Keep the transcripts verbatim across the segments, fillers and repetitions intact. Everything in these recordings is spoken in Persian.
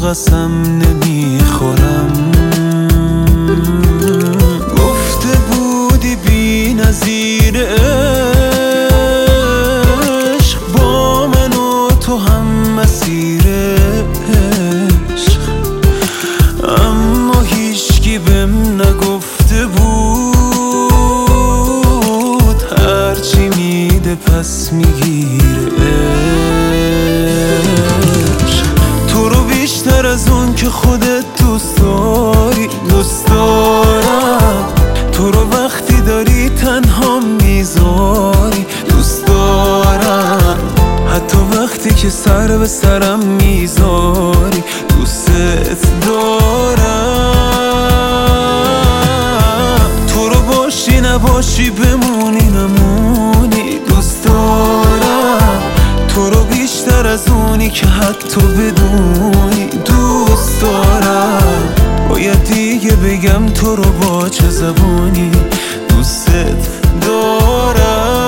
قسم نمیخورم. گفته بودی بی نظیر عشق، با من و تو هم مسیر عشق، اما هیچکی بهم نگفته بود هرچی میده پس میگیره عشق. تو رو بیشتر از اون که خودت دوست داری دوست دارم، تو رو وقتی داری تنها میذاری دوست دارم، حتی وقتی که سر به سرم میذاری دوست دارم. تو رو باشی نباشی بمونی نمونی دوست دارم، تو رو بیشتر از اونی که حتی بدونی دوست دارم. باید دیگه بگم تو رو با چه زبانی دوست دارم.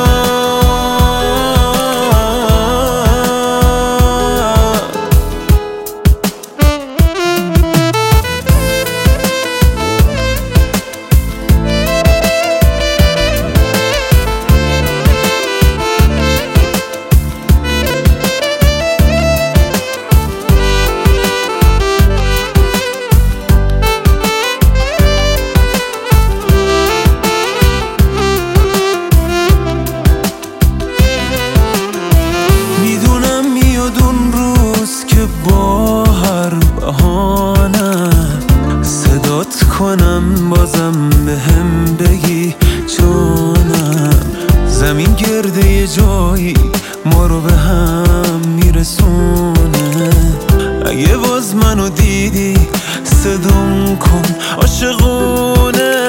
با هر بهانم صدات کنم بازم به هم بگی جانم. زمین گرده یه جایی ما رو به هم میرسونه، اگه باز منو دیدی صدام کن عاشقونه.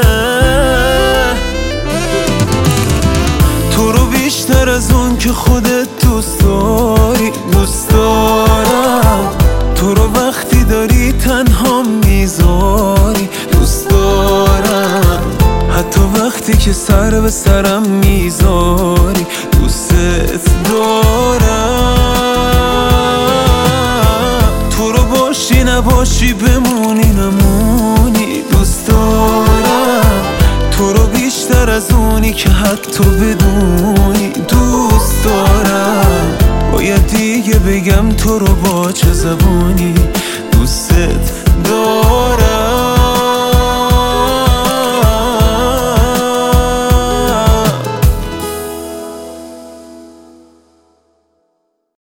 تو رو بیشتر از اون که خودت دوست داری دوست دارم، تو رو وقتی داری تنها میذاری دوست دارم، حتی وقتی که سر به سرم میذاری دوست دارم. تو رو باشی نباشی بمونی نمونی دوست دارم، تو رو بیشتر از اونی که حتی بدونی دوست دارم. باید دیگه بگم تو رو با چه زبانی دوست